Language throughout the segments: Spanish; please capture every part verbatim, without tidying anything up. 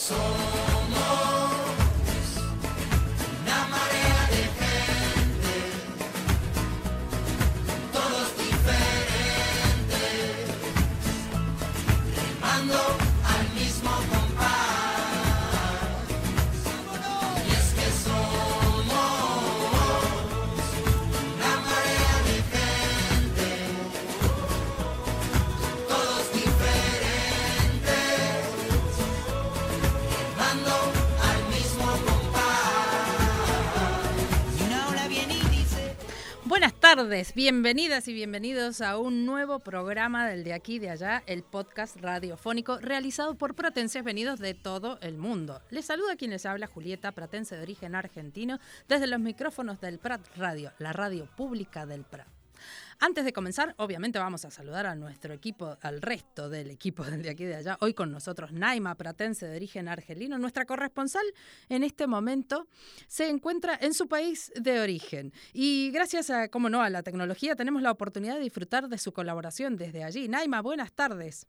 Buenas tardes, bienvenidas y bienvenidos a un nuevo programa del De Aquí de Allá, el podcast radiofónico realizado por pratenses venidos de todo el mundo. Les saluda quien les habla, Julieta, pratense de origen argentino, desde los micrófonos del Prat Radio, la radio pública del Prat. Antes de comenzar, obviamente vamos a saludar a nuestro equipo, al resto del equipo del De Aquí de Allá. Hoy con nosotros Naima, pratense de origen argelino. Nuestra corresponsal en este momento se encuentra en su país de origen. Y gracias a, como no, a la tecnología tenemos la oportunidad de disfrutar de su colaboración desde allí. Naima, buenas tardes.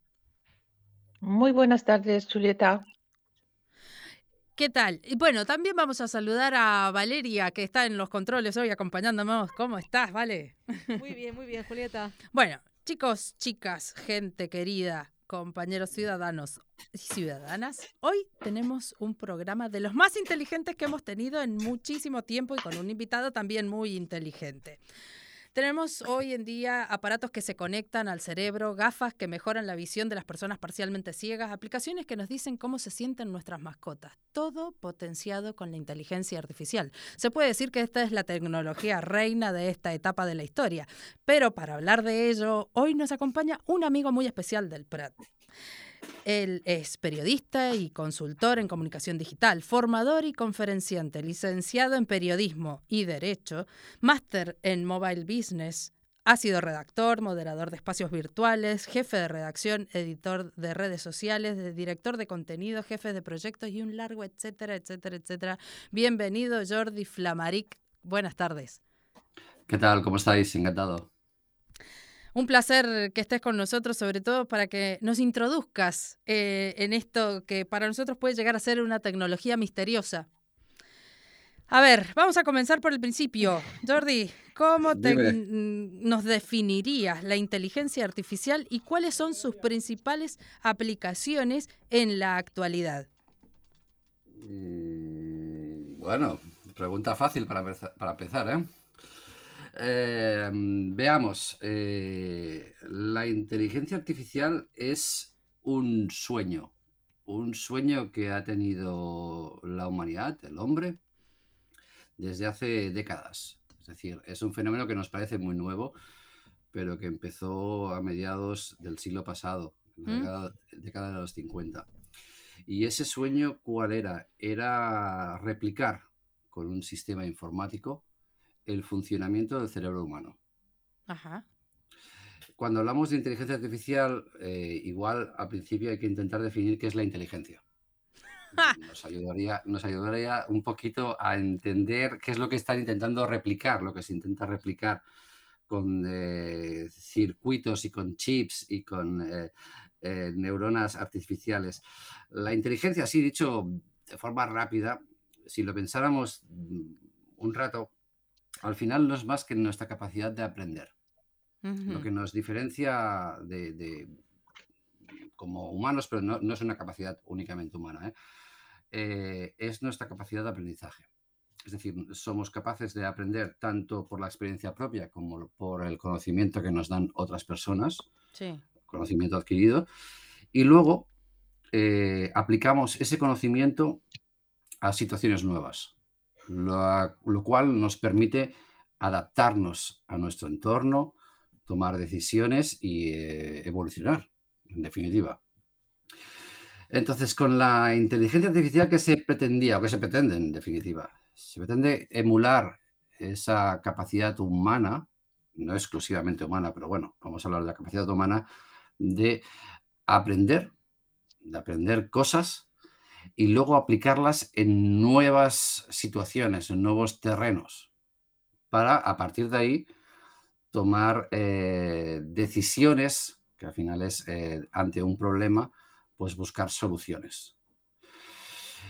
Muy buenas tardes, Julieta. ¿Qué tal? Y bueno, también vamos a saludar a Valeria, que está en los controles hoy acompañándonos. ¿Cómo estás, Vale? Muy bien, muy bien, Julieta. Bueno, chicos, chicas, gente querida, compañeros ciudadanos y ciudadanas, hoy tenemos un programa de los más inteligentes que hemos tenido en muchísimo tiempo y con un invitado también muy inteligente. Tenemos hoy en día aparatos que se conectan al cerebro, gafas que mejoran la visión de las personas parcialmente ciegas, aplicaciones que nos dicen cómo se sienten nuestras mascotas. Todo potenciado con la inteligencia artificial. Se puede decir que esta es la tecnología reina de esta etapa de la historia. Pero para hablar de ello, hoy nos acompaña un amigo muy especial del Prat. Él es periodista y consultor en comunicación digital, formador y conferenciante, licenciado en periodismo y derecho, máster en mobile business, ha sido redactor, moderador de espacios virtuales, jefe de redacción, editor de redes sociales, director de contenido, jefe de proyectos y un largo etcétera, etcétera, etcétera. Bienvenido, Jordi Flamaric. Buenas tardes. ¿Qué tal? ¿Cómo estáis? Encantado. Un placer que estés con nosotros, sobre todo para que nos introduzcas eh, en esto que para nosotros puede llegar a ser una tecnología misteriosa. A ver, vamos a comenzar por el principio. Jordi, ¿cómo te, nos definirías la inteligencia artificial y cuáles son sus principales aplicaciones en la actualidad? Mm, bueno, pregunta fácil para, para empezar, ¿eh? Eh, veamos, eh, la inteligencia artificial es un sueño, un sueño que ha tenido la humanidad, el hombre, desde hace décadas. Es decir, es un fenómeno que nos parece muy nuevo, pero que empezó a mediados del siglo pasado, en la ¿Mm? década, década de los cincuenta. Y ese sueño, ¿cuál era? Era replicar con un sistema informático el funcionamiento del cerebro humano. Ajá. Cuando hablamos de inteligencia artificial, eh, igual al principio hay que intentar definir qué es la inteligencia. Nos ayudaría, nos ayudaría un poquito a entender qué es lo que están intentando replicar, lo que se intenta replicar con eh, circuitos y con chips y con eh, eh, neuronas artificiales. La inteligencia, así dicho de forma rápida, si lo pensáramos un rato, al final no es más que nuestra capacidad de aprender. Uh-huh. Lo que nos diferencia de, de como humanos, pero no, no es una capacidad únicamente humana, ¿eh? Eh, es nuestra capacidad de aprendizaje. Es decir, somos capaces de aprender tanto por la experiencia propia como por el conocimiento que nos dan otras personas, sí. Conocimiento adquirido, y luego eh, aplicamos ese conocimiento a situaciones nuevas. Lo, lo cual nos permite adaptarnos a nuestro entorno, tomar decisiones y eh, evolucionar, en definitiva. Entonces, con la inteligencia artificial, ¿qué se pretendía o qué se pretende, en definitiva? Se pretende emular esa capacidad humana, no exclusivamente humana, pero bueno, vamos a hablar de la capacidad humana de aprender, de aprender cosas y luego aplicarlas en nuevas situaciones, en nuevos terrenos, para a partir de ahí tomar eh, decisiones, que al final es eh, ante un problema, pues buscar soluciones.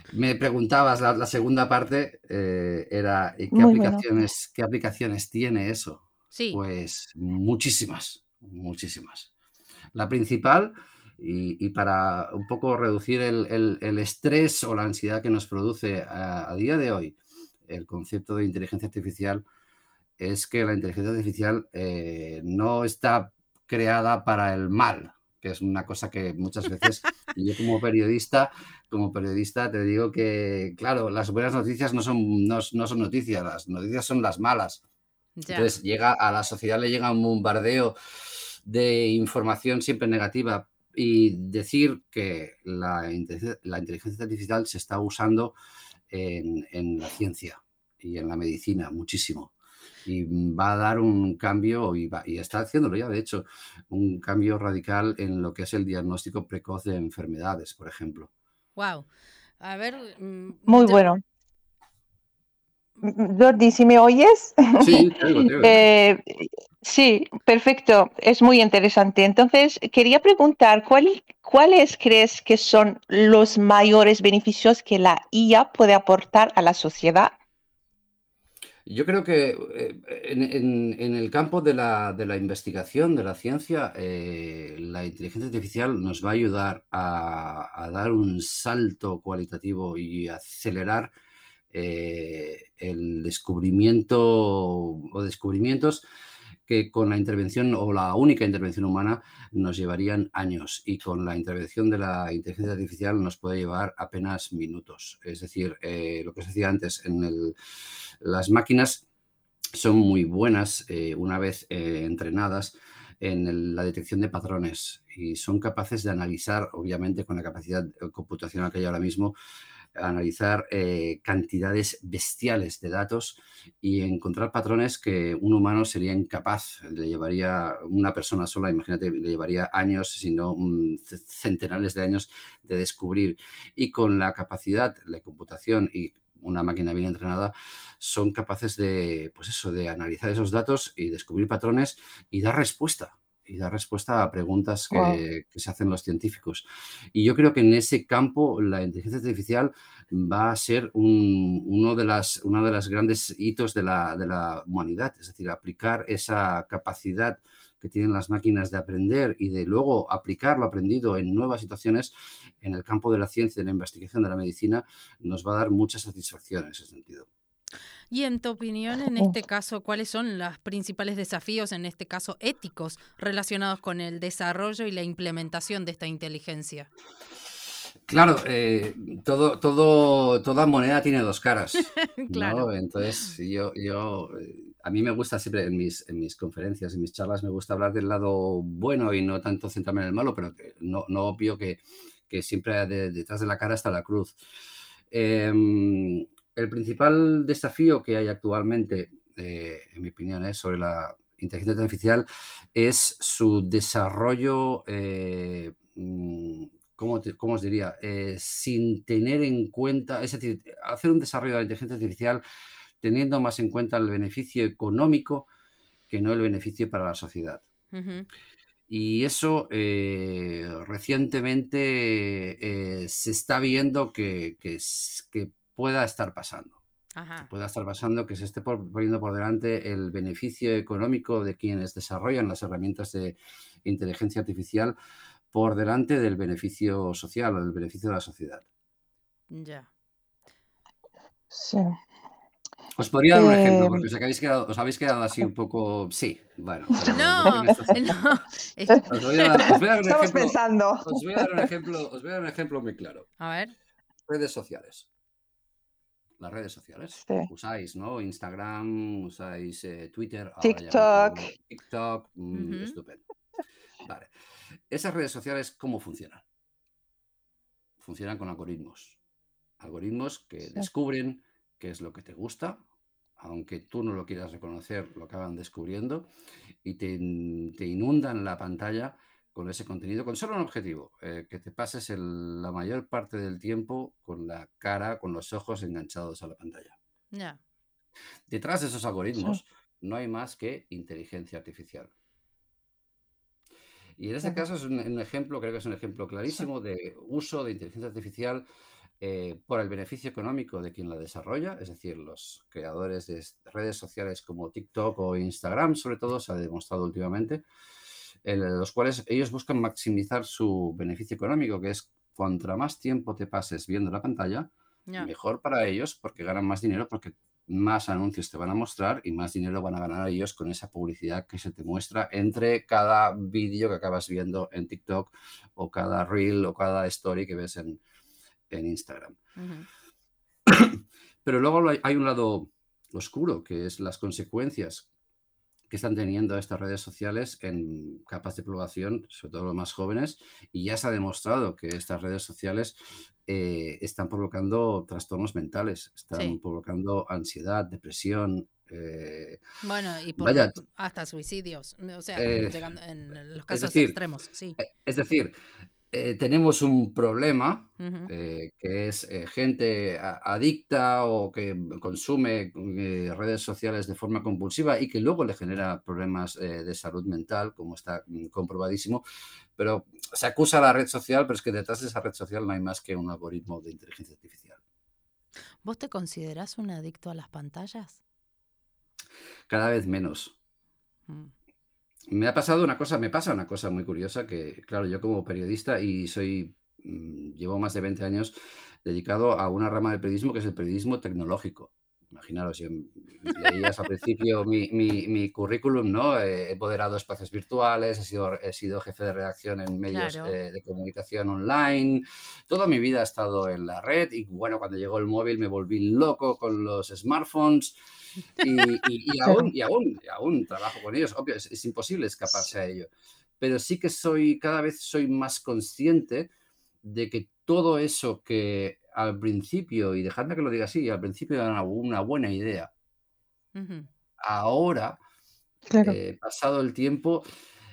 Me preguntabas, la, la segunda parte eh, era ¿y qué Muy bueno. aplicaciones, qué aplicaciones tiene eso? Sí, Pues muchísimas, muchísimas. La principal, y, y para un poco reducir el, el- el estrés o la ansiedad que nos produce a, a día de hoy el concepto de inteligencia artificial, es que la inteligencia artificial eh, no está creada para el mal, que es una cosa que muchas veces, y yo como periodista, como periodista te digo que, claro, las buenas noticias no son, no, no son noticias, las noticias son las malas. ya. Entonces llega a la sociedad, le llega un bombardeo de información siempre negativa, y decir que la, inteligencia- la inteligencia artificial se está usando en, en la ciencia y en la medicina muchísimo. Y va a dar un cambio, y, va- y está haciéndolo ya, de hecho, un cambio radical en lo que es el diagnóstico precoz de enfermedades, por ejemplo. Wow. A ver, mm, Muy yo- bueno. Mm, Jordi, ¿si me oyes? Sí, te oigo, te oigo, dime. Eh, sí, perfecto. Es muy interesante. Entonces, quería preguntar, ¿cuál- ¿cuáles crees que son los mayores beneficios que la I A puede aportar a la sociedad? Yo creo que eh, en, en- en el campo de la, de la investigación, de la ciencia, eh, la inteligencia artificial nos va a ayudar a, a dar un salto cualitativo y acelerar eh, el descubrimiento o descubrimientos que con la intervención o la única intervención humana nos llevarían años, y con la intervención de la inteligencia artificial nos puede llevar apenas minutos. Es decir, eh, lo que os decía antes, en el, las máquinas son muy buenas eh, una vez eh, entrenadas en el, la detección de patrones, y son capaces de analizar, obviamente con la capacidad computacional que hay ahora mismo, analizar eh, cantidades bestiales de datos y encontrar patrones que un humano sería incapaz. Le llevaría, una persona sola, imagínate, le llevaría años, si no um, centenares de años de descubrir. Y con la capacidad, la computación y una máquina bien entrenada, son capaces de, pues eso, de analizar esos datos y descubrir patrones y dar respuesta. Y dar respuesta a preguntas Wow. que, que se hacen los científicos. Y yo creo que en ese campo la inteligencia artificial va a ser un, uno, de las, uno de los grandes hitos de la, de la humanidad, es decir, aplicar esa capacidad que tienen las máquinas de aprender y de luego aplicar lo aprendido en nuevas situaciones en el campo de la ciencia, de la investigación, de la medicina, nos va a dar mucha satisfacción en ese sentido. y en tu opinión, en este caso, ¿cuáles son los principales desafíos, en este caso éticos, relacionados con el desarrollo y la implementación de esta inteligencia? Claro, eh, todo, todo, toda moneda tiene dos caras, Claro. ¿no? Entonces, yo, yo, eh, a mí me gusta siempre en mis, en mis conferencias, en mis charlas, me gusta hablar del lado bueno y no tanto centrarme en el malo, pero que no, no obvio que, que siempre de- detrás de la cara está la cruz. Em, el principal desafío que hay actualmente, eh, en mi opinión, eh, sobre la inteligencia artificial es su desarrollo, eh, mm, ¿cómo, te- cómo os diría? Eh, sin tener en cuenta, es decir, hacer un desarrollo de la inteligencia artificial teniendo más en cuenta el beneficio económico que no el beneficio para la sociedad. Ujú. Y eso eh, recientemente eh, se está viendo que, que, es- que pueda estar pasando. Que Ajá. pueda estar pasando, que se esté por- poniendo por delante el beneficio económico de quienes desarrollan las herramientas de inteligencia artificial por delante del beneficio social, del beneficio de la sociedad. Ya. Sí. Os podría dar un ejemplo, Eh, porque os habéis quedado, os habéis quedado así un poco. Sí, bueno, pero ¿de qué No, me estás? no. es- Os voy a dar, os voy a dar un Estamos ejemplo. pensando. Os voy a dar un ejemplo, os voy a dar un ejemplo muy claro. A ver. Redes sociales. Las redes sociales. Sí. Usáis, ¿no? Instagram, usáis eh, Twitter, ahora ya TikTok. con TikTok, mm, Ujú. estupendo. Vale. Esas redes sociales, ¿cómo funcionan? Funcionan con algoritmos. Algoritmos que Sí. descubren qué es lo que te gusta, aunque tú no lo quieras reconocer, lo acaban descubriendo, y te, in- te inundan la pantalla con ese contenido, con solo un objetivo, eh, que te pases el- la mayor parte del tiempo con la cara, con los ojos enganchados a la pantalla. Ya. Detrás de esos Sí. algoritmos no hay más que inteligencia artificial. Y en este Claro. caso es un, un ejemplo, creo que es un ejemplo Sí. clarísimo de uso de inteligencia artificial eh, por el beneficio económico de quien la desarrolla, es decir, los creadores de redes sociales como TikTok o Instagram, sobre todo, se ha demostrado últimamente, en los cuales ellos buscan maximizar su beneficio económico, que es cuanto más tiempo te pases viendo la pantalla, Ya. mejor para ellos porque ganan más dinero, porque más anuncios te van a mostrar y más dinero van a ganar ellos con esa publicidad que se te muestra entre cada vídeo que acabas viendo en TikTok o cada reel o cada story que ves en, en Instagram. Ujú. Pero luego hay hay un lado oscuro, que es las consecuencias que están teniendo estas redes sociales en capas de población, sobre todo los más jóvenes, y ya se ha demostrado que estas redes sociales eh, están provocando trastornos mentales, están Sí. provocando ansiedad, depresión. eh, Bueno, y por vaya, hasta suicidios, o sea, eh, llegando en los es casos decir, extremos, sí. eh, es decir, eh, tenemos un problema Ujú. eh, que es eh, gente a- adicta o que consume eh, redes sociales de forma compulsiva y que luego le genera problemas eh, de salud mental, como está mm, comprobadísimo. Pero se acusa a la red social, pero es que detrás de esa red social no hay más que un algoritmo de inteligencia artificial. ¿Vos te considerás un adicto a las pantallas? Cada vez menos. Mm. Me ha pasado una cosa, me pasa una cosa muy curiosa que, claro, yo como periodista y soy, mm, llevo más de veinte años dedicado a una rama del periodismo que es el periodismo tecnológico. Imaginaros, yo, mm, leías al principio mi, mi- mi currículum, ¿no? Eh, he moderado espacios virtuales, he sido, he sido jefe de redacción en medios Claro. eh, de comunicación online. Toda mi vida ha estado en la red y bueno, cuando llegó el móvil me volví loco con los smartphones. Y, y- y aún, Claro. y aún, y aún trabajo con ellos. Obvio, es, es imposible escaparse a ello. Pero sí que soy, cada vez soy más consciente de que todo eso que al principio, y dejadme que lo diga así, al principio era una, una buena idea, Ujú. ahora, Claro. eh, pasado el tiempo,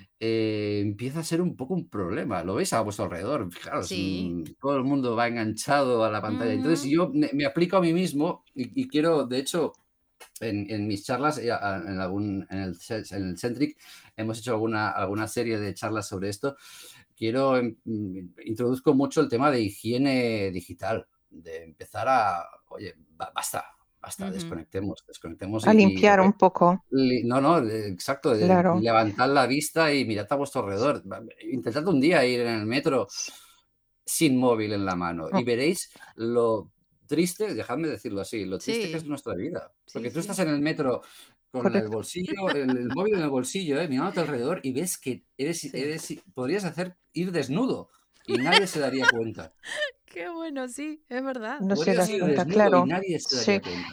eh, empieza a ser un poco un problema. Lo veis a vuestro alrededor. Fijaros, Sí. mm, todo el mundo va enganchado a la pantalla. Entonces Ujú. yo me, me aplico a mí mismo y, y quiero, de hecho, en, en mis charlas, eh, a- en, algún, en, el, Ce- en el Centric, hemos hecho alguna, alguna serie de charlas sobre esto. Quiero, em, mm, introduzco mucho el tema de higiene digital, de empezar a, oye, ba- basta, basta, Ujú. desconectemos, desconectemos A y, y limpiar un re- poco. li- no, no, eh, exacto, de- Claro. levantad la vista y mirad a vuestro alrededor. Va- Intentad un día ir en el metro sin móvil en la mano y Mm, veréis lo triste, dejadme decirlo así, lo triste que es Sí, nuestra vida. sí, Porque tú estás sí. en el metro con el correcto. bolsillo, el, el móvil en el bolsillo, eh, mirándote alrededor y ves que eres, Sí. eres, podrías hacer ir desnudo y nadie se daría cuenta. Qué bueno, sí, es verdad. No se Podrías das ir cuenta, desnudo y claro. nadie se Sí. daría cuenta.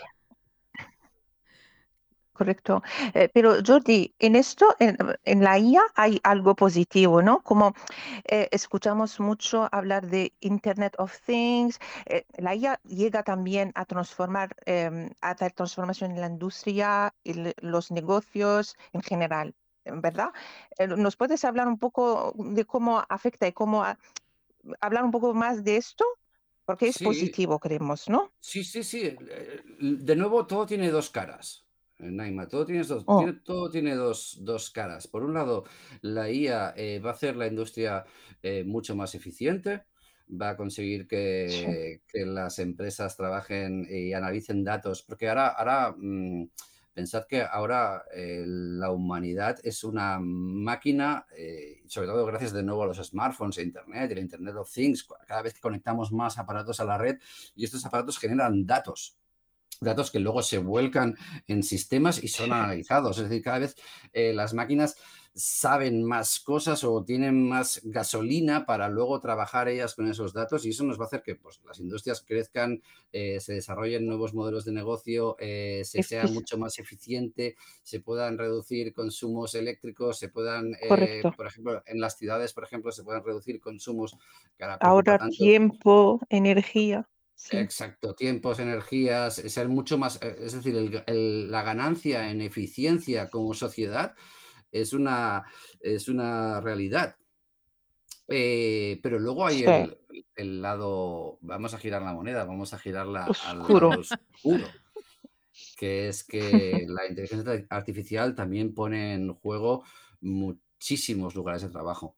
Correcto. Eh, pero Jordi, en esto, en, en la I A hay algo positivo, ¿no? Como eh, escuchamos mucho hablar de Internet of Things, eh, la I A llega también a transformar, em, a hacer transformación en la industria y le- los negocios en general, ¿verdad? Eh, ¿Nos puedes hablar un poco de cómo afecta y cómo a- hablar un poco más de esto? Porque es Sí, positivo, creemos, ¿no? sí, sí, sí. eh, De nuevo, todo tiene dos caras. eh, Naima, todo tiene dos, Oh, tiene, todo tiene dos, dos caras. Por un lado, la I A eh, va a hacer la industria eh, mucho más eficiente, va a conseguir sí, que, que las empresas trabajen y analicen datos, porque ahora, ahora mm, pensad que ahora eh, la humanidad es una máquina, eh, sobre todo gracias de nuevo a los smartphones e Internet, y el Internet of Things, cada vez que conectamos más aparatos a la red, y estos aparatos generan datos, datos que luego se vuelcan en sistemas y son sí. analizados. Es decir, cada vez eh, las máquinas saben más cosas o tienen más gasolina para luego trabajar ellas con esos datos y eso nos va a hacer que pues, las industrias crezcan, eh, se desarrollen nuevos modelos de negocio, eh, se sea Efic- mucho más eficiente, se puedan reducir consumos eléctricos, se puedan, eh, Correcto. por ejemplo, en las ciudades, por ejemplo, se puedan reducir consumos que ahora preocupa Ahorrar tanto. tiempo, energía. Sí, Exacto, tiempos, energías, eh, ser mucho más, eh, es decir, el el la ganancia en eficiencia como sociedad es una es una realidad. Eh, pero luego hay sí. el el lado, vamos a girar la moneda, vamos a girarla al Oscuro. lado oscuro, que es que la inteligencia artificial también pone en juego muchísimos lugares de trabajo,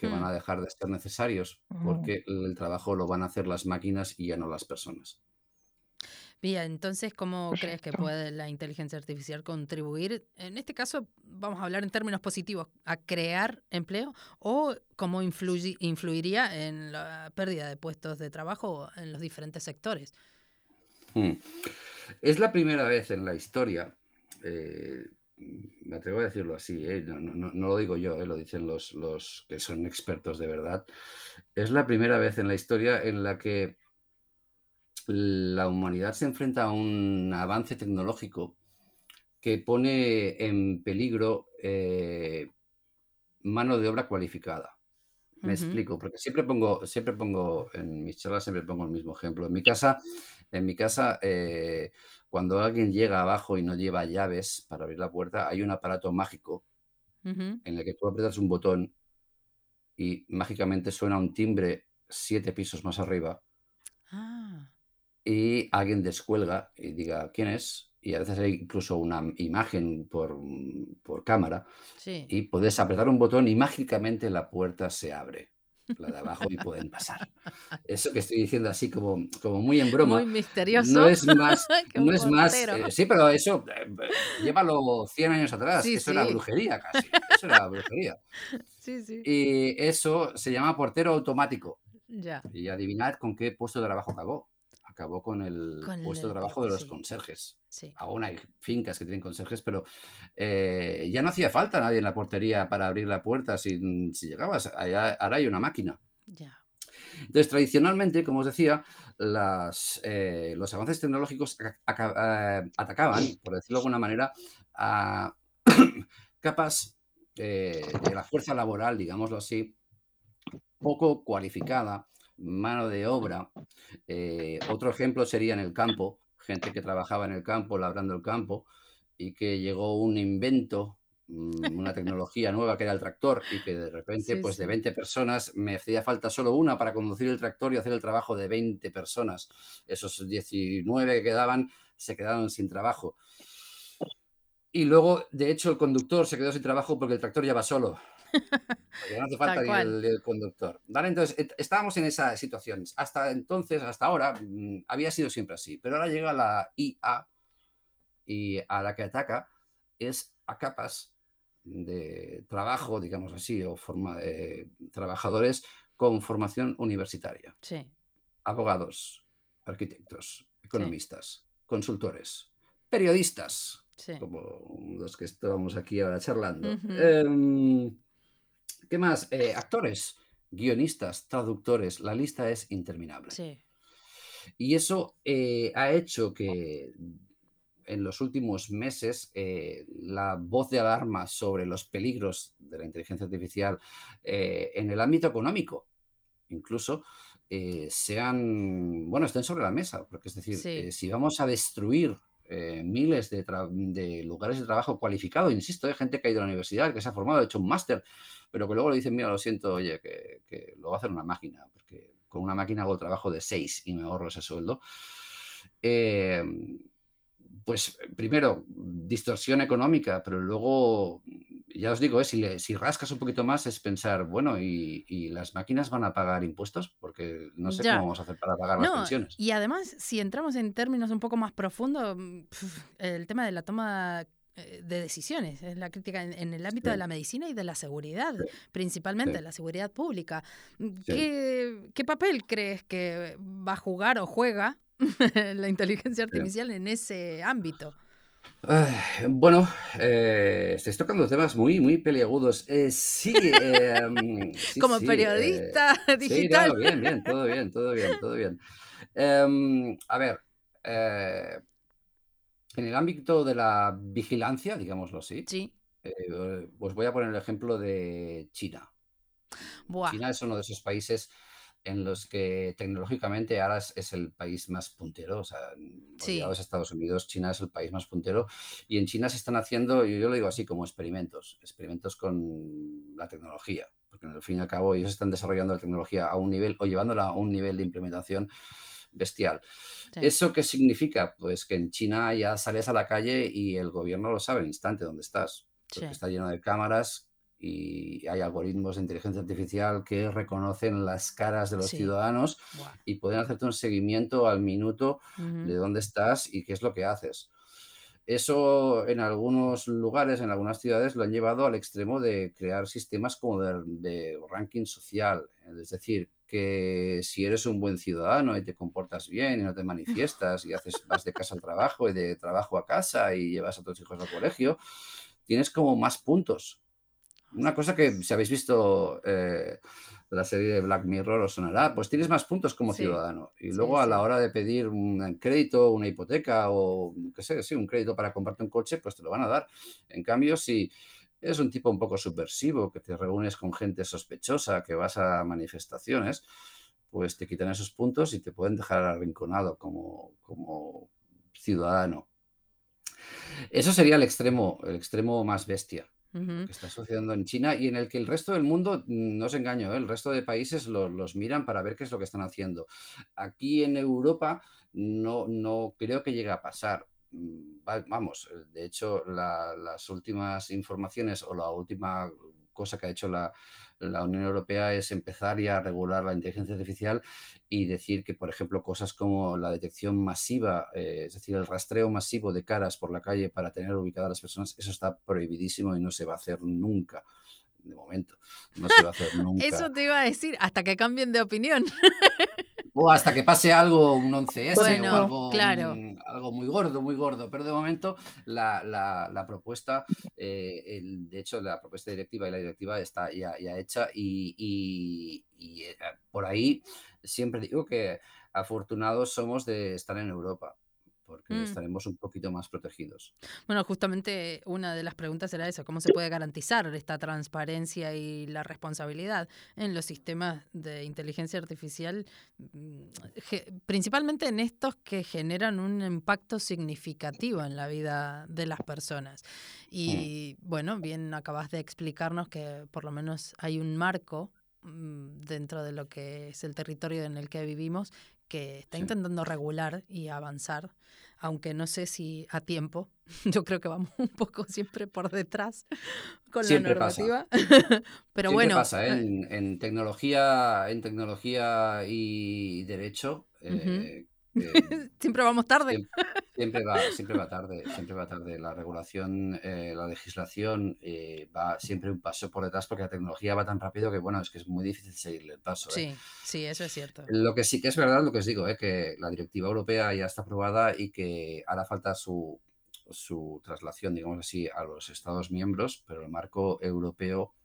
que van Mm. a dejar de ser necesarios Mm. porque el trabajo lo van a hacer las máquinas y ya no las personas. Bien, entonces, ¿cómo crees que Perfecto. puede la inteligencia artificial contribuir? En este caso, vamos a hablar en términos positivos, a crear empleo o cómo influyi- influiría en la pérdida de puestos de trabajo en los diferentes sectores. Mm. Es la primera vez en la historia, eh, me atrevo a decirlo así, ¿eh? No, no- no- no lo digo yo, ¿eh? Lo dicen los, los que son expertos de verdad. Es la primera vez en la historia en la que la humanidad se enfrenta a un avance tecnológico que pone en peligro eh, mano de obra cualificada. Me Ujú, explico, porque siempre pongo, siempre pongo, en mis charlas siempre pongo el mismo ejemplo. En mi casa, en mi casa, eh, cuando alguien llega abajo y no lleva llaves para abrir la puerta, hay un aparato mágico ujú. en el que tú aprietas un botón y mágicamente suena un timbre siete pisos más arriba Ah, y alguien descuelga y diga quién es. Y a veces hay incluso una imagen por, por cámara sí. y puedes apretar un botón y mágicamente la puerta se abre, la de abajo, y pueden pasar. Eso que estoy diciendo así como, como muy en Muy broma, no misterioso es más, que no un es más, portero. eh, sí, pero eso, eh, eh, llévalo cien años atrás, Sí, eso era sí, brujería casi, eso era brujería. sí, sí. Y eso se llama portero automático. Ya. Y adivinad con qué puesto de trabajo acabó. Acabó con el Con puesto de el por... trabajo de los Sí, conserjes. sí. Aún hay fincas que tienen conserjes, pero eh, ya no hacía falta nadie en la portería para abrir la puerta si, si llegabas. Allá- ahora hay una máquina. Ya. Entonces, tradicionalmente, como os decía, las, eh, los avances tecnológicos aca- aca- eh, atacaban, por decirlo de alguna manera, a capas eh, de la fuerza laboral, digámoslo así, poco cualificada, mano de obra. Eh, otro ejemplo sería en el campo, gente que trabajaba en el campo, labrando el campo, y que llegó un invento, mm, una tecnología nueva que era el tractor, y que de repente, Sí, pues de sí. veinte personas, me hacía falta solo una para conducir el tractor y hacer el trabajo de veinte personas. Esos diecinueve que quedaban se quedaron sin trabajo. Y luego, de hecho, el conductor se quedó sin trabajo porque el tractor ya va solo. Porque no hace falta Tal ni cual. el, el conductor. ¿Vale? Entonces, et- estábamos en esa situación. Hasta entonces, hasta ahora, mm, había sido siempre así. Pero ahora llega la I A y a la que ataca es a capas de trabajo, digamos así, o forma de trabajadores con formación universitaria. Sí, Abogados, arquitectos, sí, economistas, consultores, periodistas, sí. como los que estamos aquí ahora charlando. Ujú, Em, ¿Qué más? Eh, actores, guionistas, traductores, la lista es interminable. sí, Y eso eh, ha hecho que en los últimos meses eh, la voz de alarma sobre los peligros de la inteligencia artificial eh, en el ámbito económico, incluso, eh, sean, bueno, estén sobre la mesa. Porque es decir, sí. eh, si vamos a destruir eh, miles de, tra- de lugares de trabajo cualificado, insisto, hay gente que ha ido a la universidad, que se ha formado, ha hecho un máster, pero que luego le dicen, mira, lo siento, oye, que, que lo va a hacer una máquina, porque con una máquina hago el trabajo de seis y me ahorro ese sueldo. Eh, pues primero, distorsión económica, pero luego, ya os digo, eh, si, le- si rascas un poquito más es pensar, bueno, ¿y, y las máquinas van a pagar impuestos? Porque no sé cómo Ya. vamos a hacer para pagar las No, pensiones. y además, si entramos en términos un poco más profundos, mm, pf, el tema de la toma eh, de decisiones, es la crítica en, en el ámbito de Sí, la medicina y de la seguridad, sí, principalmente sí, la seguridad pública. Mm, sí. ¿Qué, qué papel crees que va a jugar o juega la inteligencia Sí. artificial en ese ámbito? Ay, bueno, eh, estáis tocando temas muy, muy peliagudos. Eh, sí, eh, mm, sí, Como sí. eh, periodista sí, no, digital. bien, bien, todo bien, todo bien, todo bien. Em, a ver, eh, en el ámbito de la vigilancia, digámoslo así, Sí, eh, os voy a poner el ejemplo de China. buah, China es uno de esos países en los que tecnológicamente ahora es, es el país más puntero. O sea, sí, olvidados Estados Unidos, China es el país más puntero. Y en China se están haciendo, yo, yo lo digo así, como experimentos, experimentos con la tecnología. Porque al fin y al cabo ellos están desarrollando la tecnología a un nivel o llevándola a un nivel de implementación bestial. sí, ¿Eso qué significa? Pues que en China ya sales a la calle y el gobierno lo sabe al instante dónde estás, porque sí. está lleno de cámaras y hay algoritmos de inteligencia artificial que reconocen las caras de los Sí. ciudadanos Wow. y pueden hacerte un seguimiento al minuto Ujú. de dónde estás y qué es lo que haces. Eso en algunos lugares, en algunas ciudades, lo han llevado al extremo de crear sistemas como de, de ranking social. Es decir, que si eres un buen ciudadano y te comportas bien y no te manifiestas y haces, vas de casa al trabajo y de trabajo a casa y llevas a tus hijos al colegio, tienes como más puntos. Una cosa que si habéis visto eh, la serie de Black Mirror os sonará, pues tienes más puntos como Sí, ciudadano. Y sí, luego a la sí. hora de pedir un crédito, una hipoteca o qué sé, sí, un crédito para comprarte un coche, pues te lo van a dar. En cambio, si eres un tipo un poco subversivo, que te reúnes con gente sospechosa, que vas a manifestaciones, pues te quitan esos puntos y te pueden dejar arrinconado como, como ciudadano. Eso sería el extremo, el extremo más bestia, lo Ujú. que está sucediendo en China y en el que el resto del mundo, mm, no os engaño, ¿eh? El resto de países lo- los miran para ver qué es lo que están haciendo. Aquí en Europa no, no creo que llegue a pasar. Mm, va- Vamos, eh, de hecho, la- las últimas informaciones o la última cosa que ha hecho la, la Unión Europea es empezar ya a regular la inteligencia artificial y decir que, por ejemplo, cosas como la detección masiva, eh, es decir, el rastreo masivo de caras por la calle para tener ubicadas a las personas, eso está prohibidísimo y no se va a hacer nunca. De momento, no se va a hacer nunca. Eso te iba a decir, hasta que cambien de opinión. O hasta que pase algo, un once ese o Bueno, Correcto. algo, claro. mm, algo muy gordo, muy gordo. Pero de momento la, la- la propuesta, eh, el- de hecho la propuesta directiva y la directiva está ya, ya hecha y, y- y, eh, por ahí siempre digo que afortunados somos de estar en Europa, porque Mm. estaremos un poquito más protegidos. Bueno, justamente una de las preguntas era eso, ¿cómo se puede garantizar esta transparencia y la responsabilidad en los sistemas de inteligencia artificial, mm, ge- principalmente en estos que generan un impacto significativo en la vida de las personas? Mm, Y bueno, bien acabas de explicarnos que por lo menos hay un marco mm, dentro de lo que es el territorio en el que vivimos que está sí. intentando regular y avanzar, aunque no sé si a tiempo. Yo creo que vamos un poco siempre por detrás con la Siempre pasa. normativa. Pero Siempre bueno, pasa, ¿eh? eh, En, en tecnología, en tecnología y derecho, ujú. eh, eh, Siempre vamos tarde. siem- siempre va, siempre va tarde, siempre va tarde. La regulación, eh, la legislación eh, va siempre un paso por detrás porque la tecnología va tan rápido que, bueno, es que es muy difícil seguirle el paso, ¿eh? Sí, sí, eso es cierto. Lo que sí que es verdad, lo que os digo, ¿eh? Que la directiva europea ya está aprobada y que hará falta su, su traslación, digamos así, a los Estados miembros, pero el marco europeo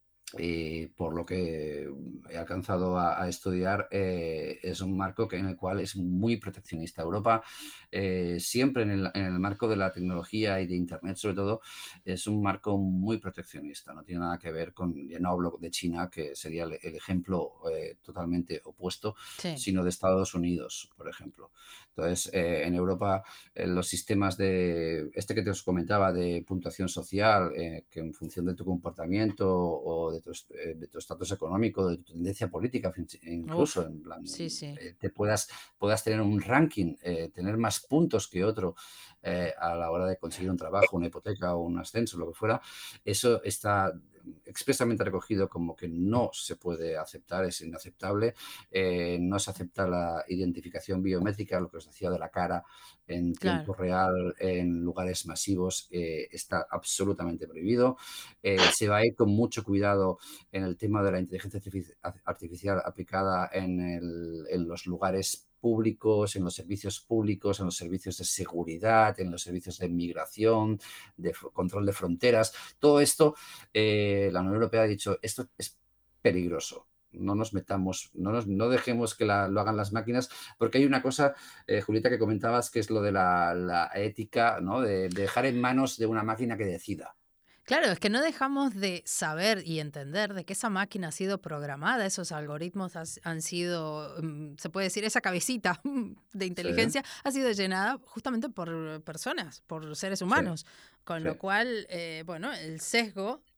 y por lo que he alcanzado a, a estudiar, eh, es un marco que, en el cual es muy proteccionista. Europa, eh, siempre en el, en el marco de la tecnología y de Internet, sobre todo, es un marco muy proteccionista. No tiene nada que ver con, ya no hablo de China, que sería el, el ejemplo eh, totalmente opuesto, Sí, sino de Estados Unidos, por ejemplo. Entonces, eh, en Europa, eh, los sistemas de, este que te os comentaba, de puntuación social, eh, que en función de tu comportamiento o de tu, eh, de tu estatus económico, de tu tendencia política, incluso, uf, en plan, sí, sí. eh, te puedas, puedas tener un ranking, eh, tener más puntos que otro eh, a la hora de conseguir un trabajo, una hipoteca o un ascenso, lo que fuera. Eso está expresamente recogido como que no se puede aceptar, es inaceptable. Eh, no se acepta la identificación biométrica, lo que os decía de la cara en Claro. tiempo real en lugares masivos, eh, está absolutamente prohibido. Eh, se va a ir con mucho cuidado en el tema de la inteligencia artificial aplicada en, el, en los lugares públicos, en los servicios públicos, en los servicios de seguridad, en los servicios de migración, de control de fronteras. Todo esto, eh, la Unión Europea ha dicho, esto es peligroso. No nos metamos, no, nos, no dejemos que la, lo hagan las máquinas, porque hay una cosa, eh, Julieta, que comentabas, que es lo de la, la ética, ¿no? De, de dejar en manos de una máquina que decida. Claro, es que no dejamos de saber y entender de que esa máquina ha sido programada, esos algoritmos has- han sido, mm, se puede decir, esa cabecita de Sí, inteligencia ha sido llenada justamente por personas, por seres sí, humanos, con sí. lo cual, eh, bueno, el sesgo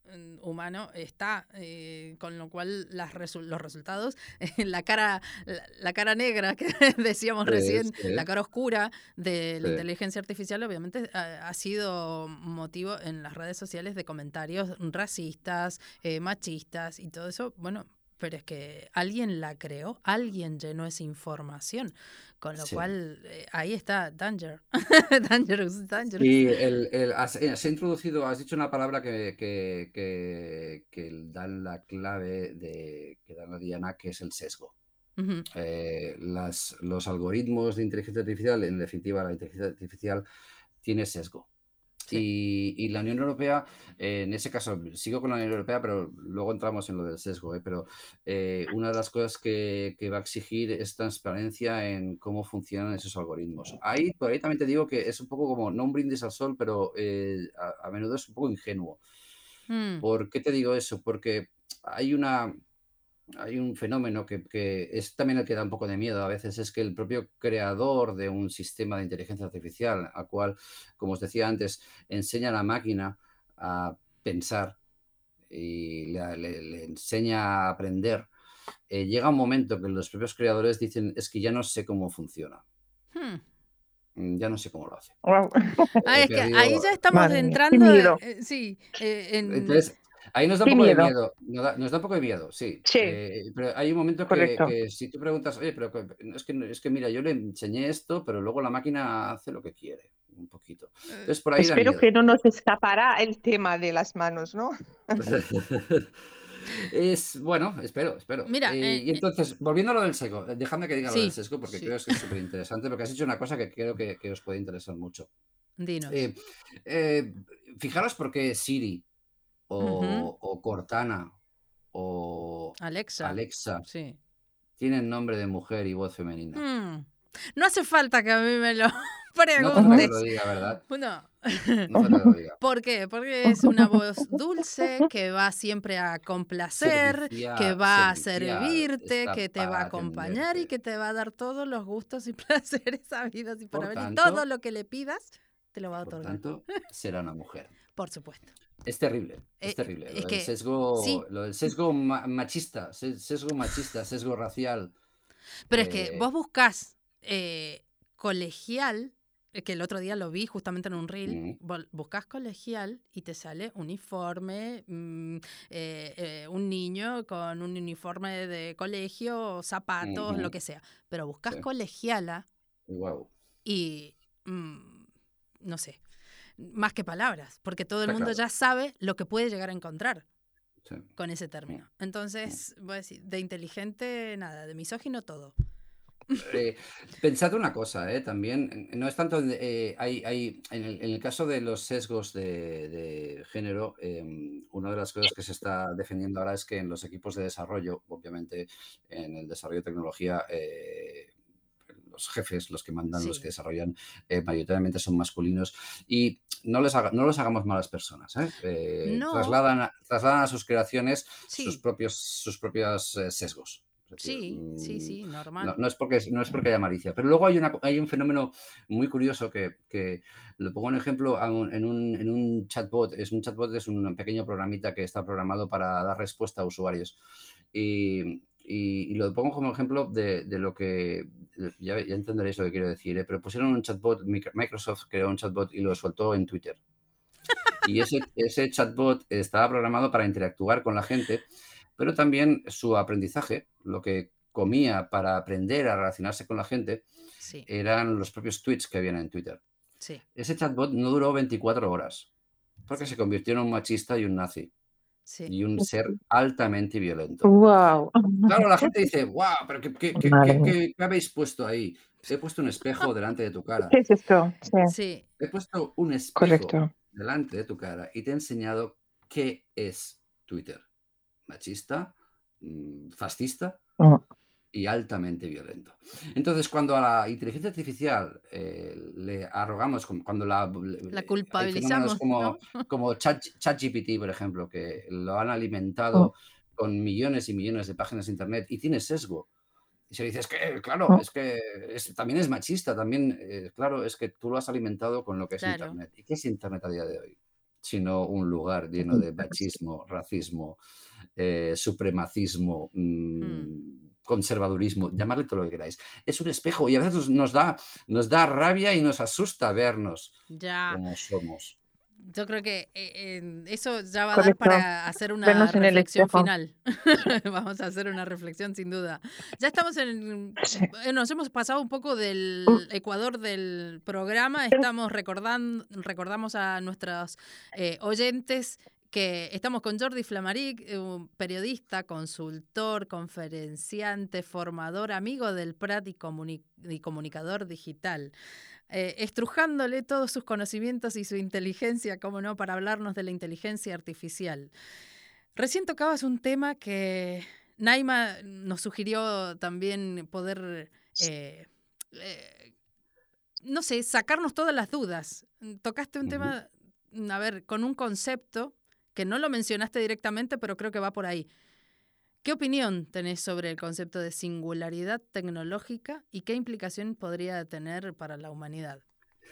mm, humano está, eh, con lo cual las resu- los resultados, la cara, la, la cara negra que decíamos Sí, recién, sí, la cara oscura de la sí. inteligencia artificial, obviamente ha, ha sido motivo en las redes sociales de comentarios racistas, eh, machistas y todo eso. Bueno, pero es que alguien la creó, alguien llenó esa información, con lo Sí. cual eh, ahí está danger, dangerous, dangerous. Y el, el- has, eh, has introducido, has dicho una palabra que, que, que, que dan la clave de que dan la diana, que es el sesgo. Ujú. Eh, las, los algoritmos de inteligencia artificial, en definitiva, la inteligencia artificial tiene sesgo. Sí. Y, y la Unión Europea, eh, en ese caso, sigo con la Unión Europea, pero luego entramos en lo del sesgo. ¿eh? Pero eh, una de las cosas que, que va a exigir es transparencia en cómo funcionan esos algoritmos. Ahí, por ahí también te digo que es un poco como, no un brindis al sol, pero eh, a, a menudo es un poco ingenuo. Mm, ¿Por qué te digo eso? Porque hay una, hay un fenómeno que, que es también el que da un poco de miedo a veces, es que el propio creador de un sistema de inteligencia artificial, al cual, como os decía antes, enseña a la máquina a pensar y le, le- le enseña a aprender, eh, llega un momento que los propios creadores dicen, es que ya no sé cómo funciona, hmm. mm, ya no sé cómo lo hace. Wow. Ah, He es que ahí perdido... ya estamos Madre mía, qué entrando, miedo, eh, sí, eh, en... Entonces, ahí nos da un qué poco de miedo. miedo, nos da, nos da un poco de miedo, sí. Sí, Eh, pero hay un momento que, correcto. que si tú preguntas, oye, pero que- es que, es que mira, yo le enseñé esto, pero luego la máquina hace lo que quiere, un poquito. eh, Entonces, por ahí da Espero miedo. que no nos escapará el tema de las manos, ¿no? Es, bueno, espero, espero. mira, Eh, eh, y eh, entonces, volviendo a lo del sesgo, eh, dejadme que diga lo del sí, sesgo porque sí, creo que es súper interesante, porque has dicho una cosa que creo que, que os puede interesar mucho. dinos. Eh, eh, Fijaros por qué Siri Ujú. o, o Cortana o Alexa, Alexa sí. tienen nombre de mujer y voz femenina. Hmm. No hace falta que a mí me lo No hace falta que lo preguntes. diga, ¿verdad? Bueno, No hace falta que lo diga. ¿por qué? Porque es una voz dulce que va siempre a complacer, que Servicial, va a servicial, servirte, está que te va a para acompañar y atenderte. que te va a dar todos los gustos y placeres habidos y por Por haber. Y tanto, todo lo que le pidas, te lo va a por otorgar. tanto, será una mujer. Por supuesto. Es terrible, es Eh, terrible. es Lo del que, sesgo, sí, lo del sesgo ma- machista, se- sesgo machista, sesgo racial. pero es que eh, vos buscás eh, colegial, eh, que el otro día lo vi justamente en un reel, mm, vol- buscás colegial y te sale uniforme, mm, eh, eh, un niño con un uniforme de colegio, zapatos, lo ujú, que sea. Pero buscás sí, colegiala guau, y, mm, no sé, más que palabras, porque todo el está mundo claro. ya sabe lo que puede llegar a encontrar Sí, con ese mm, término. mm. Entonces, voy a decir, de inteligente, nada, de misógino, todo. Eh, pensad una cosa, eh, también, no es tanto, eh, hay, hay, en el, en el caso de los sesgos de, de género, eh, una de las cosas que se está defendiendo ahora es que en los equipos de desarrollo, obviamente en el desarrollo de tecnología, eh, los jefes, los que mandan, los que Sí, desarrollan, eh, mayoritariamente son masculinos y no les, haga- no los hagamos malas personas. ¿eh? Eh, no, trasladan, a, trasladan a sus creaciones sus sí, propios, sus propios eh, sesgos. Es decir, sí, sí, mm, sí, no, normal. no es porque, no es porque haya malicia. Pero luego hay, una, hay un fenómeno muy curioso que, que lo pongo en ejemplo a un- en, un, en un chatbot. Es un chatbot, es un pequeño programita que está programado para dar respuesta a usuarios. Y, y- y lo pongo como ejemplo de, de lo que, ya, ya entenderéis lo que quiero decir, ¿eh? Pero pusieron un chatbot, Mic- Microsoft creó un chatbot y lo soltó en Twitter. Y ese, ese chatbot estaba programado para interactuar con la gente, pero también su aprendizaje, lo que comía para aprender a relacionarse con la gente, Sí, eran los propios tweets que habían en Twitter. sí, Ese chatbot no duró veinticuatro horas, porque se sí, convirtió en un machista y un nazi, sí. y un ser altamente violento. Wow. Claro, la gente dice, wow, pero ¿qué, qué, qué, Madre qué, mía. qué- qué habéis puesto ahí? He puesto un espejo delante de tu cara. ¿Qué es esto? Sí, Sí, He puesto un espejo correcto. delante de tu cara y te he enseñado qué es Twitter. Machista, mm, fascista Mm. y altamente violento. Entonces, cuando a la inteligencia artificial eh, le arrogamos, como cuando la, le- la le- hay fenómenos culpabilizamos, como, ¿no? como Chat, ChatGPT, por ejemplo, que lo han Mm, alimentado con millones y millones de páginas de Internet y tiene sesgo. Y se dice, es que, claro, mm. es que es- también es machista, también, eh, claro, es que tú lo has alimentado con lo que es Claro. Internet. ¿Y qué es Internet a día de hoy? sino un lugar lleno de machismo, racismo, eh, supremacismo, mmm, Mm. conservadurismo, llamadle todo lo que queráis. Es un espejo y a veces nos da, nos da rabia y nos asusta vernos Ya, como somos. yo creo que eh, eh, eso ya va a dar Correcto. para hacer una Vernos en el reflexión espejo. final. Vamos a hacer una reflexión sin duda. Ya estamos en... Sí. eh, Nos hemos pasado un poco Mm, del Ecuador del programa. Estamos recordando, recordamos a nuestros eh, oyentes que estamos con Jordi Flamaric, eh, un periodista, consultor, conferenciante, formador, amigo del Prat y, comuni- y comunicador digital. Eh, estrujándole todos sus conocimientos y su inteligencia, cómo no, para hablarnos de la inteligencia artificial. Recién tocabas un tema que Naima nos sugirió también poder, eh, eh, no sé, sacarnos todas las dudas. Tocaste un Ujú. tema, a ver, con un concepto que no lo mencionaste directamente, pero creo que va por ahí. ¿Qué opinión tenés sobre el concepto de singularidad tecnológica y qué implicación podría tener para la humanidad?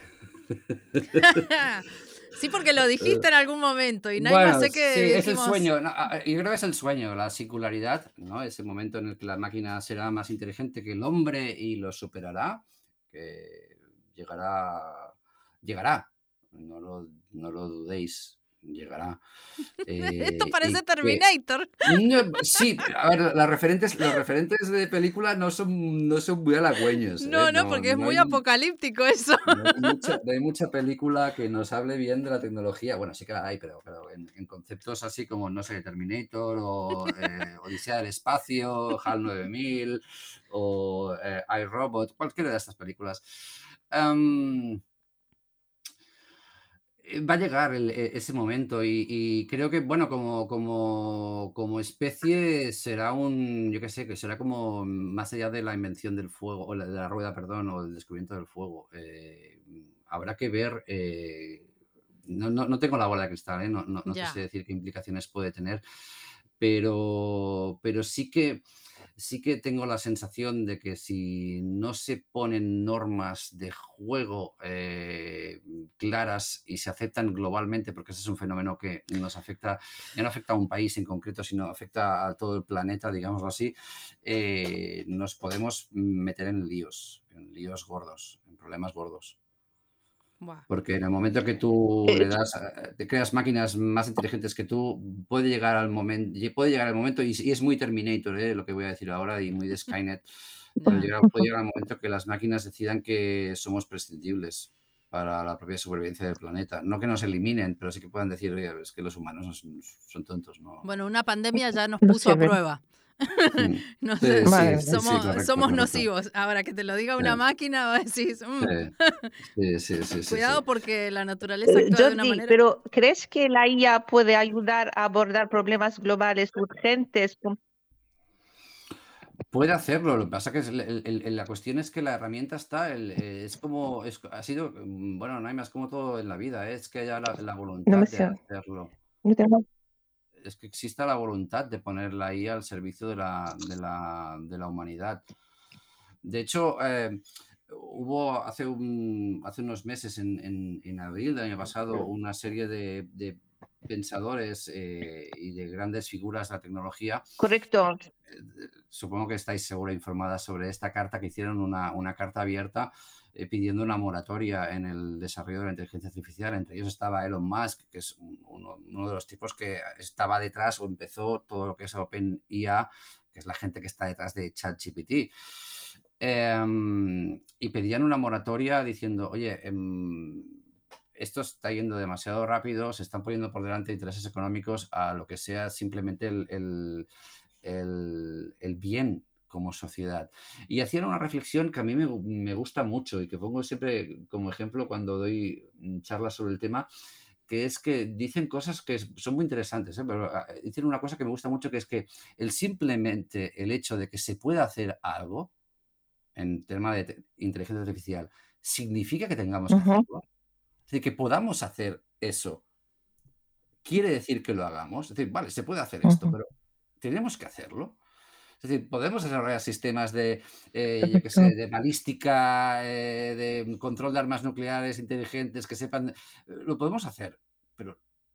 Sí, porque lo dijiste en algún momento y Naima Bueno, sé sí, que es el dijimos... sueño. No, a- a- yo creo que es el sueño, la singularidad, ¿no? Ese momento en el que la máquina será más inteligente que el hombre y lo superará, que llegará, llegará, no lo, no lo dudéis, llegará. Esto Eh, parece y que Terminator. no, sí, a ver, las referentes, los referentes de película no son, no son muy halagüeños, ¿eh? No, no, No, porque es no muy hay, apocalíptico eso. no hay mucha, no hay mucha película que nos hable bien de la tecnología. Bueno, sí que la hay, pero, pero en, en conceptos así como, no sé, Terminator o eh, Odisea del Espacio, HAL nueve mil o eh, iRobot, cualquiera de estas películas. Em, eh, Va a llegar el- e- ese momento y, y creo que, bueno, como, como, como especie será un, yo qué sé, que será como más allá de la invención del fuego, o la- de la rueda, perdón, o del descubrimiento del fuego. Eh, habrá que ver, eh, no, no, no tengo la bola de cristal, ¿eh? No, no, no te sé Ya. decir qué implicaciones puede tener, pero, pero sí que sí que tengo la sensación de que si no se ponen normas de juego eh, claras y se aceptan globalmente, porque ese es un fenómeno que nos afecta, ya no afecta a un país en concreto, sino afecta a todo el planeta, digámoslo así, eh, nos podemos meter en líos, en líos gordos, en problemas gordos. Buah. Porque en el momento que tú Eh, le das, a- te creas máquinas más inteligentes que tú, puede llegar al momento, puede llegar el momento, y, y es muy Terminator, ¿eh? Lo que voy a decir ahora, y muy de Skynet, puede Ya. llegar, puede llegar al momento que las máquinas decidan que somos prescindibles para la propia supervivencia del planeta. No que nos eliminen, pero sí que puedan decir, oye, es que los humanos no son, son tontos, no. Bueno, una pandemia ya nos no puso a sirve. prueba. Mm. No Sí, sé, sí, Madre sí, mía. sí, somos, correcto, somos correcto. nocivos. Ahora que te lo diga una Sí, máquina, vos decís, "Mm, sí, sí, sí, sí, sí, cuidado sí. porque la naturaleza Eh, actúa de una Jordi, manera... pero ¿crees que la I A puede ayudar a abordar problemas globales urgentes? como- Puede hacerlo, lo que pasa que es el- el- el- la cuestión es que la herramienta está, el- eh, es como, es, ha sido, mm, bueno, no hay más como todo en la vida, ¿eh? Es que haya la, la No me voluntad de sé. hacerlo, No tengo- es que exista la voluntad de ponerla ahí al servicio de la, de la, de la humanidad. De hecho, eh, hubo hace, un, hace unos meses, en, en- en abril del año pasado, una serie de, de pensadores eh, y de grandes figuras de la tecnología. Correcto. Eh, Supongo que estáis seguro informadas sobre esta carta, que hicieron una, una carta abierta eh, pidiendo una moratoria en el desarrollo de la inteligencia artificial. Entre ellos estaba Elon Musk, que es un- uno, uno de los tipos que estaba detrás o empezó todo lo que es OpenIA, que es la gente que está detrás de ChatGPT. Em, y pedían una moratoria diciendo, oye, em, esto está yendo demasiado rápido, se están poniendo por delante intereses económicos a lo que sea simplemente el, el- el- el bien como sociedad. Y hacían una reflexión que a mí me, gu- me gusta mucho y que pongo siempre como ejemplo cuando doy mm, charlas sobre el tema, que es que dicen cosas que es- son muy interesantes, ¿eh? Pero ah, dicen una cosa que me gusta mucho, que es que el simplemente el hecho de que se pueda hacer algo en tema de te- inteligencia artificial, significa que tengamos que Ujú, hacerlo. Es decir, que podamos hacer eso, quiere decir que lo hagamos. Es decir, vale, se puede hacer esto, ujú. pero tenemos que hacerlo. Es decir, podemos desarrollar sistemas de, eh, yo qué Perfecto. sé, de balística, eh, de control de armas nucleares inteligentes que sepan, eh, lo podemos hacer, pero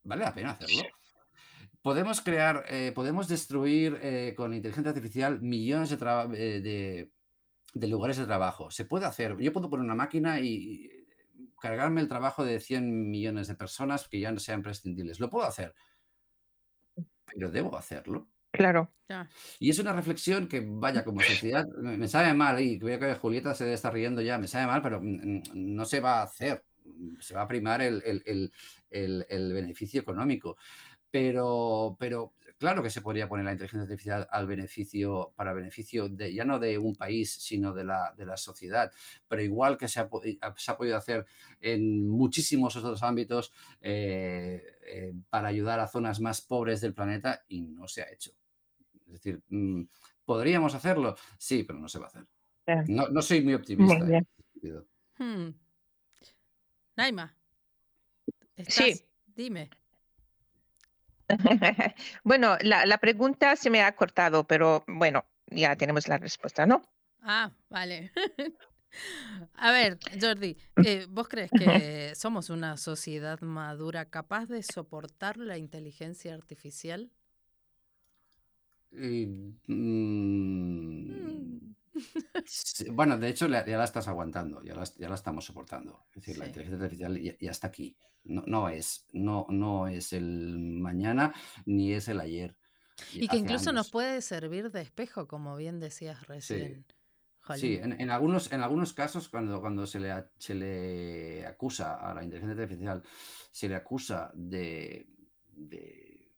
vale la pena hacerlo. Podemos crear, eh, podemos destruir eh, con inteligencia artificial millones de, traba- eh, de, de lugares de trabajo. Se puede hacer. Yo puedo poner una máquina y cargarme el trabajo de cien millones de personas que ya no sean prescindibles. Lo puedo hacer, pero debo hacerlo. Claro. Ya. Y es una reflexión que, vaya, como sociedad, me me sabe mal, y veo que Julieta se está riendo ya, me sabe mal, pero mm, mm, no se va a hacer. Se va a primar el, el- el- el- el beneficio económico. Pero, pero claro que se podría poner la inteligencia artificial al beneficio, para beneficio de, ya no de un país, sino de la, de la sociedad. Pero igual que se ha, po- se ha podido hacer en muchísimos otros ámbitos eh, eh, para ayudar a zonas más pobres del planeta y no se ha hecho. Es decir, mm, ¿podríamos hacerlo? Sí, pero no se va a hacer. Eh, No, no soy muy Muy optimista en bien. ese sentido. Hmm. Naima, ¿estás? Sí. Dime. Bueno, la, la pregunta se me ha cortado, pero bueno, ya tenemos la respuesta, ¿no? Ah, vale. A ver, Jordi, eh, ¿vos crees que somos una sociedad madura capaz de soportar la inteligencia artificial? Y, mm, Mm, sí, bueno, de hecho, la- ya la estás aguantando, ya la, ya la estamos soportando. Es decir, la Sí. inteligencia artificial ya, ya está aquí. No, no es, no, no es el mañana ni es el ayer. Y Y que hace incluso nos años. puede servir de espejo, como bien decías Sí, recién. sí. Jolín. En, en algunos, en algunos casos, cuando, cuando se le, a- se le acusa a la inteligencia artificial, se le acusa de, de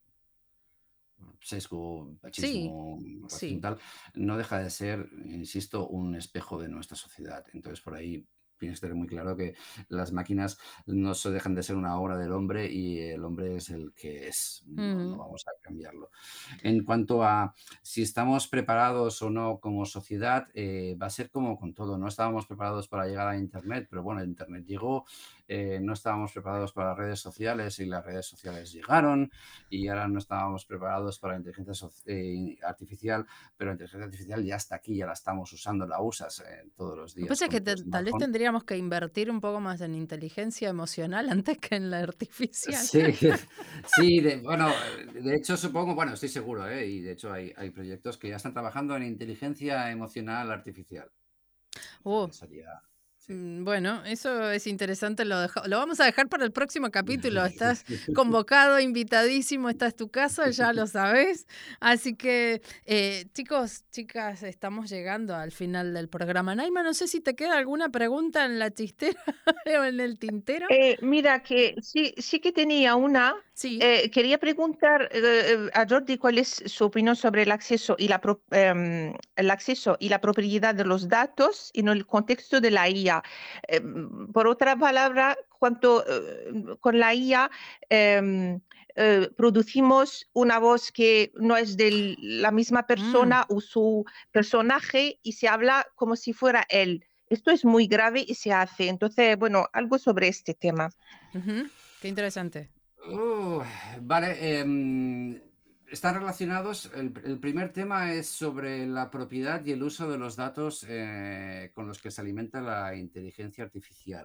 sesgo, Sí, machismo, racismo y sí. tal, no deja de ser, insisto, un espejo de nuestra sociedad. Entonces, por ahí tienes que tener muy claro que las máquinas no se dejan de ser una obra del hombre y el hombre es el que es. No, no Mm, vamos a cambiarlo. En cuanto a si estamos preparados o no como sociedad, eh, va a ser como con todo. No estábamos preparados para llegar a Internet, pero bueno, Internet llegó. Eh, no estábamos preparados para las redes sociales y las redes sociales llegaron, y ahora no estábamos preparados para la inteligencia so- eh, artificial, pero la inteligencia artificial ya está aquí, ya la estamos usando, la usas eh, todos los Lo que días pasa es que con tu te- tal vez smartphone. tendríamos que invertir un poco más en inteligencia emocional antes que en la artificial. Sí, sí, de, bueno, de hecho supongo, bueno, estoy seguro, ¿eh? Y de hecho hay, hay proyectos que ya están trabajando en inteligencia emocional artificial. Uh, Entonces sería, sí. mm, bueno, eso es interesante, lo, deja- lo vamos a dejar para el próximo capítulo. Estás convocado, invitadísimo, esta es tu casa, ya lo sabes. Así que, eh, chicos, chicas, estamos llegando al final del programa. Naima, no sé si te queda alguna pregunta en la chistera o en el tintero. Eh, mira, que sí, sí que tenía una. Sí, Eh, quería preguntar eh, eh, a Jordi cuál es su opinión sobre el acceso y la pro- em, el acceso y la propiedad de los datos en el contexto de la I A. Em, por otra palabra, cuanto eh, con la I A em, eh, producimos una voz que no es de la misma mm, persona o su personaje y se habla como si fuera él. Esto es muy grave y se hace. Entonces, bueno, algo sobre este tema. ujú, qué interesante. Uh, vale, em, están relacionados. El, el primer tema es sobre la propiedad y el uso de los datos eh, con los que se alimenta la inteligencia artificial.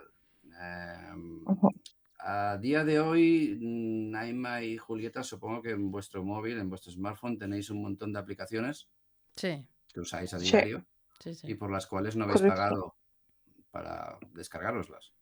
Em, Ujú. a día de hoy, Naima y Julieta, supongo que en vuestro móvil, en vuestro smartphone, tenéis un montón de aplicaciones Sí, que usáis a Sí, diario sí, y sí. por las cuales no habéis correcto. pagado para descargaroslas.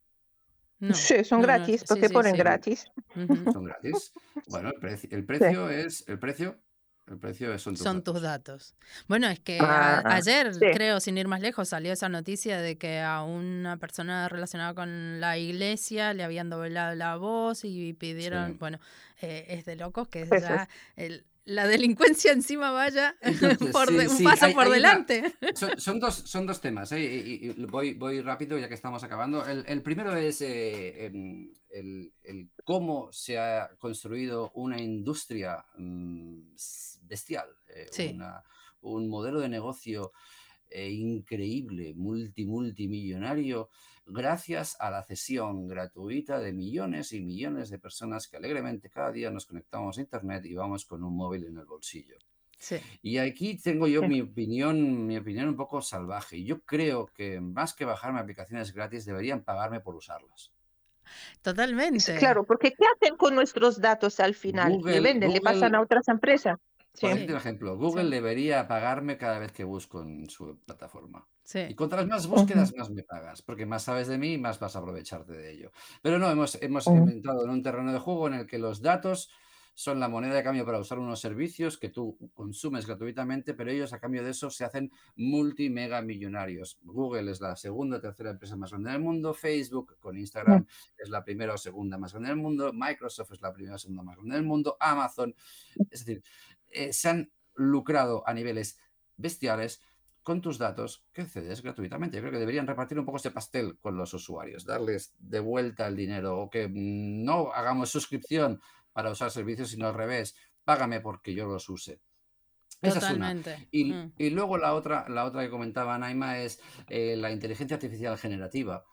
No, Sí, son no, no, gratis sí, porque sí, ponen sí. gratis. Ujú. Son gratis. Bueno, el, preci- el Sí. precio es el precio. El precio es- son tus Son tus datos. datos. Bueno, es que a- Ah, ayer, sí, creo, sin ir más lejos, salió esa noticia de que a una persona relacionada con la iglesia le habían doblado la voz y pidieron, Sí. bueno, eh, es de locos que pues es. ya el- la delincuencia encima vaya Entonces, por de- sí, un sí, paso hay, por hay una. delante. Son, son dos, son dos temas, ¿eh? Y, y- y voy, voy rápido ya que estamos acabando. El, el primero es eh, em, el, el cómo se ha construido una industria mm, s- bestial, eh, Sí, una- un modelo de negocio eh, increíble, multi, multimillonario, gracias a la cesión gratuita de millones y millones de personas que alegremente cada día nos conectamos a Internet y vamos con un móvil en el bolsillo. sí. Y aquí tengo yo Sí. mi opinión, mi opinión un poco salvaje. Yo creo que más que bajarme aplicaciones gratis, deberían pagarme por usarlas. Totalmente. Claro, porque ¿qué hacen con nuestros datos al final? Google, Le venden, le pasan Google, a otras empresas. Sí. por Sí. decirte un ejemplo, Google Sí. debería pagarme cada vez que busco en su plataforma. Y Sí. cuantas más Ujú, búsquedas, más me pagas, porque más sabes de mí y más vas a aprovecharte de ello. Pero no, hemos, hemos ujú. entrado en un terreno de juego en el que los datos son la moneda de cambio para usar unos servicios que tú consumes gratuitamente, pero ellos a cambio de eso se hacen multimega millonarios. Google es la segunda o tercera empresa más grande del mundo, Facebook con Instagram es la primera o segunda más grande del mundo, Microsoft es la primera o segunda más grande del mundo, Amazon, es decir, eh, se han lucrado a niveles bestiales con tus datos que cedes gratuitamente. Yo creo que deberían repartir un poco este pastel con los usuarios, darles de vuelta el dinero o que mm, no hagamos suscripción para usar servicios, sino al revés, págame porque yo los use. Esa es una. Totalmente. Y, Mm. y luego la otra, la otra que comentaba Naima es eh, la inteligencia artificial generativa,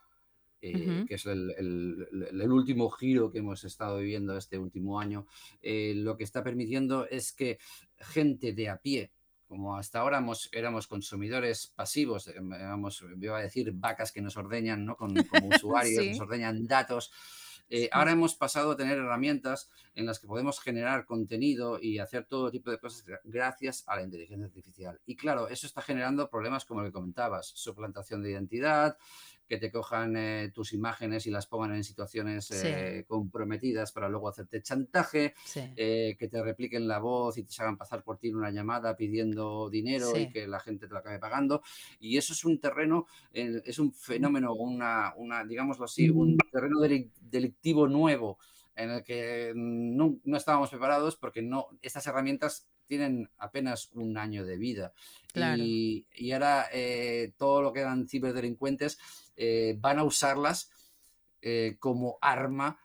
eh, Ujú. que es el, el- el- el último giro que hemos estado viviendo este último año. Eh, lo que está permitiendo es que gente de a pie, como hasta ahora hemos- éramos consumidores pasivos, eh, éramos, iba a decir, vacas que nos ordeñan, ¿no? Con, como usuarios, nos Sí, ordeñan datos. Eh, sí. ahora hemos pasado a tener herramientas en las que podemos generar contenido y hacer todo tipo de cosas gra- gracias a la inteligencia artificial. Y claro, eso está generando problemas como el que comentabas, suplantación de identidad, que te cojan eh, tus imágenes y las pongan en situaciones Sí, eh, comprometidas para luego hacerte chantaje, sí, eh, que te repliquen la voz y te se hagan pasar por ti en una llamada pidiendo dinero y sí. que la gente te lo acabe pagando. Y eso es un terreno, eh, es un fenómeno, una, una, digámoslo así, un terreno delic- delictivo nuevo en el que no, no estábamos preparados porque no, estas herramientas tienen apenas un año de vida. Claro. Y, y ahora eh, todo lo que eran ciberdelincuentes eh, van a usarlas eh, como arma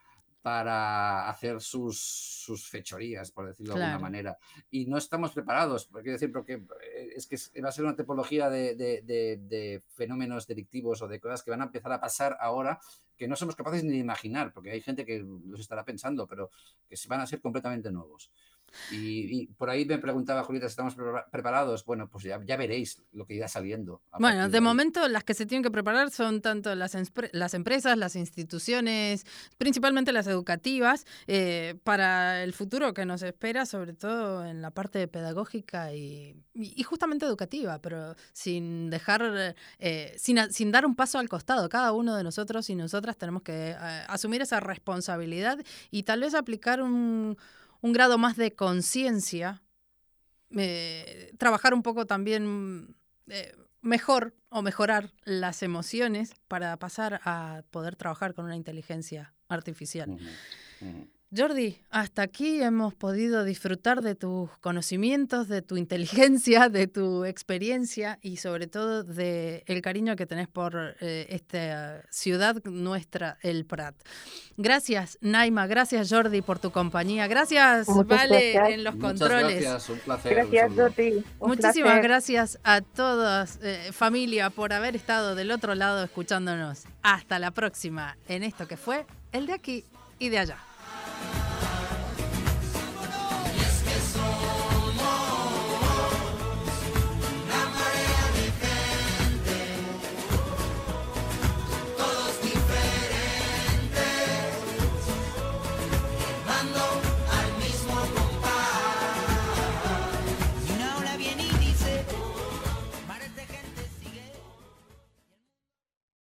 para hacer sus, sus fechorías, por decirlo de alguna Claro. manera. Y no estamos preparados, quiero decir, porque eh, es que es- va a ser una tipología de, de- de- de fenómenos delictivos o de cosas que van a empezar a pasar ahora que no somos capaces ni de imaginar, porque hay gente que los estará pensando, pero que se van a ser completamente nuevos. Y, y por ahí me preguntaba Julieta si estamos prepara- preparados. Bueno, pues ya, ya veréis lo que irá saliendo a Bueno, partir de de ahí. momento las que se tienen que preparar son tanto las, empre- las empresas, las instituciones, principalmente las educativas, eh, para el futuro que nos espera, sobre todo en la parte pedagógica y, y- y justamente educativa, pero sin dejar, eh, sin, a- sin dar un paso al costado. Cada uno de nosotros y nosotras tenemos que eh, asumir esa responsabilidad y tal vez aplicar un, un grado más de conciencia, eh, trabajar un poco también eh, mejor o mejorar las emociones para pasar a poder trabajar con una inteligencia artificial. Ujú, ujú. Jordi, hasta aquí hemos podido disfrutar de tus conocimientos, de tu inteligencia, de tu experiencia y sobre todo de el cariño que tenés por eh, esta ciudad nuestra, el Prat. Gracias, Naima, gracias, Jordi, por tu compañía. Gracias, Muchas Vale, gracias. en los Muchas controles. gracias, un placer, un Gracias, saludo. Jordi. Un Muchísimas placer. gracias a todas, eh, familia, por haber estado del otro lado escuchándonos. Hasta la próxima en esto que fue el de aquí y de allá.